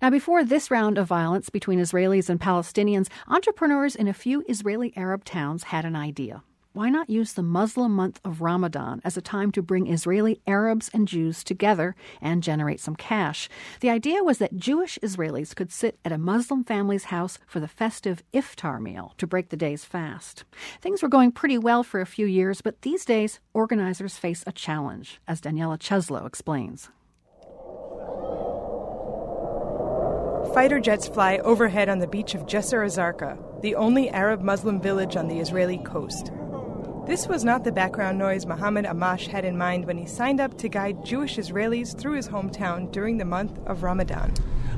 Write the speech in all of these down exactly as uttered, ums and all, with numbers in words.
Now, before this round of violence between Israelis and Palestinians, entrepreneurs in a few Israeli Arab towns had an idea. Why not use the Muslim month of Ramadan as a time to bring Israeli Arabs and Jews together and generate some cash? The idea was that Jewish Israelis could sit at a Muslim family's house for the festive iftar meal to break the day's fast. Things were going pretty well for a few years, but these days organizers face a challenge, as Daniela Cheslow explains. Fighter jets fly overhead on the beach of Jisr Azarqa, the only Arab-Muslim village on the Israeli coast. This was not the background noise Mohammed Amash had in mind when he signed up to guide Jewish Israelis through his hometown during the month of Ramadan.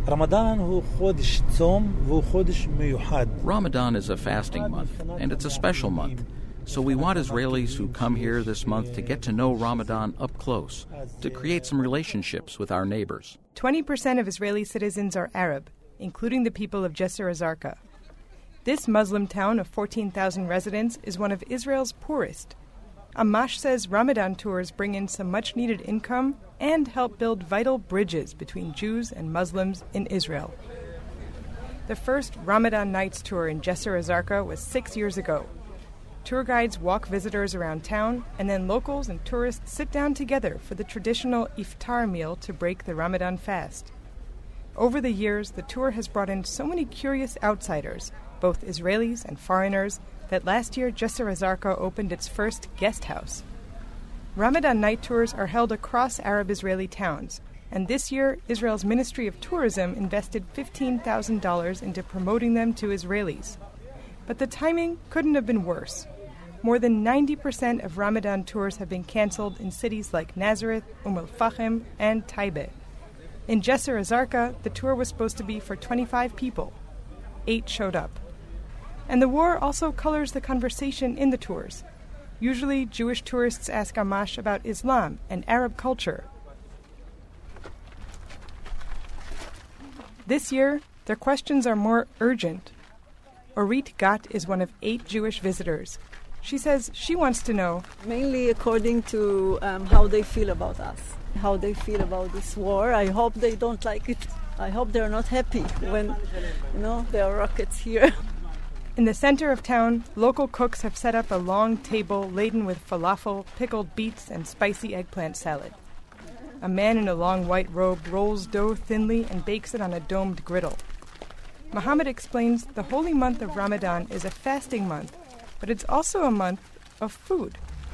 Ramadan is a fasting month, and it's a special month. So we want Israelis who come here this month to get to know Ramadan up close, to create some relationships with our neighbors. twenty percent of Israeli citizens are Arab, including the people of Jisr Azarqa. This Muslim town of fourteen thousand residents is one of Israel's poorest. Amash says Ramadan tours bring in some much-needed income and help build vital bridges between Jews and Muslims in Israel. The first Ramadan Nights tour in Jisr Azarqa was six years ago. Tour guides walk visitors around town, and then locals and tourists sit down together for the traditional iftar meal to break the Ramadan fast. Over the years, the tour has brought in so many curious outsiders, both Israelis and foreigners, that last year Jisr Azarqa opened its first guest house. Ramadan night tours are held across Arab Israeli towns, and this year Israel's Ministry of Tourism invested fifteen thousand dollars into promoting them to Israelis. But the timing couldn't have been worse. More than ninety percent of Ramadan tours have been canceled in cities like Nazareth, Umm al-Fahim, and Taibeh. In Jisr Azarqa, the tour was supposed to be for twenty-five people. Eight showed up. And the war also colors the conversation in the tours. Usually, Jewish tourists ask Amash about Islam and Arab culture. This year, their questions are more urgent. Orit Gat is one of eight Jewish visitors. She says she wants to know, mainly according to um, how they feel about us, how they feel about this war. I hope they don't like it. I hope they're not happy when, you know, there are rockets here. In the center of town, local cooks have set up a long table laden with falafel, pickled beets, and spicy eggplant salad. A man in a long white robe rolls dough thinly and bakes it on a domed griddle. Mohammed explains the holy month of Ramadan is a fasting month, but it's also a month of food.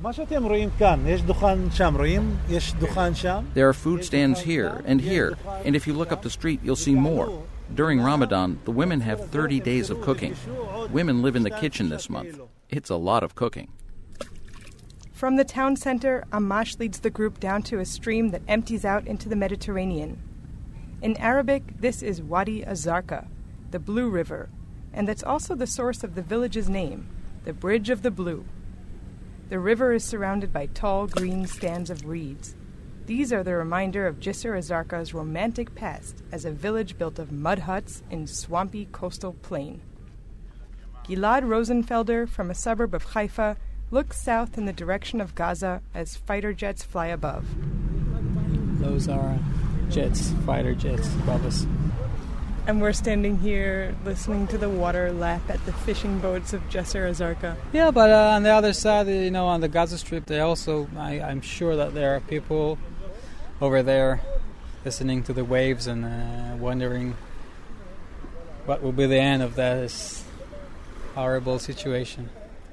There are food stands here and here, and if you look up the street, you'll see more. During Ramadan, the women have thirty days of cooking. Women live in the kitchen this month. It's a lot of cooking. From the town center, Amash leads the group down to a stream that empties out into the Mediterranean. In Arabic, this is Wadi Azarqa, the Blue River, and that's also the source of the village's name, the Bridge of the Blue. The river is surrounded by tall green stands of reeds. These are the reminder of Jisr Azarqa's romantic past as a village built of mud huts in swampy coastal plain. Gilad Rosenfelder, from a suburb of Haifa, looks south in the direction of Gaza as fighter jets fly above. Those are jets, fighter jets above us. And we're standing here listening to the water lap at the fishing boats of Jisr Azarqa. Yeah, but uh, on the other side, you know, on the Gaza Strip, they also, I, I'm sure that there are people over there listening to the waves and uh, wondering what will be the end of this horrible situation.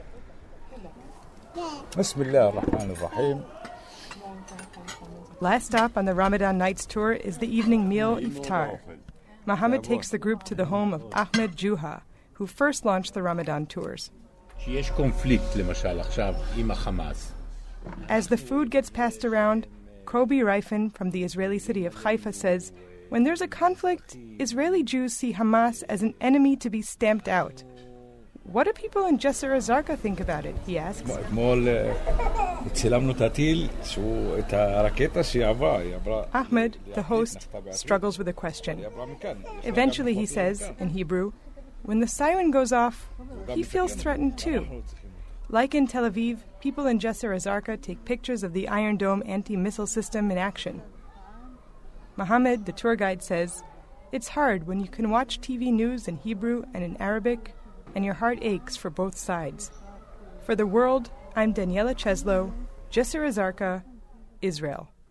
Last stop on the Ramadan Nights tour is the evening meal iftar. Mohammed takes the group to the home of Ahmed Juha, who first launched the Ramadan tours. As the food gets passed around, Kobi Reifin from the Israeli city of Haifa says, when there's a conflict, Israeli Jews see Hamas as an enemy to be stamped out. What do people in Jisr Azarqa think about it, he asks. Ahmed, the host, struggles with a question. Eventually he says, in Hebrew, when the siren goes off, he feels threatened too. Like in Tel Aviv, people in Jisr Azarqa take pictures of the Iron Dome anti-missile system in action. Mohammed, the tour guide, says, It's hard when you can watch T V news in Hebrew and in Arabic, and your heart aches for both sides. For the World, I'm Daniela Cheslow, Jisr Azarka, Israel.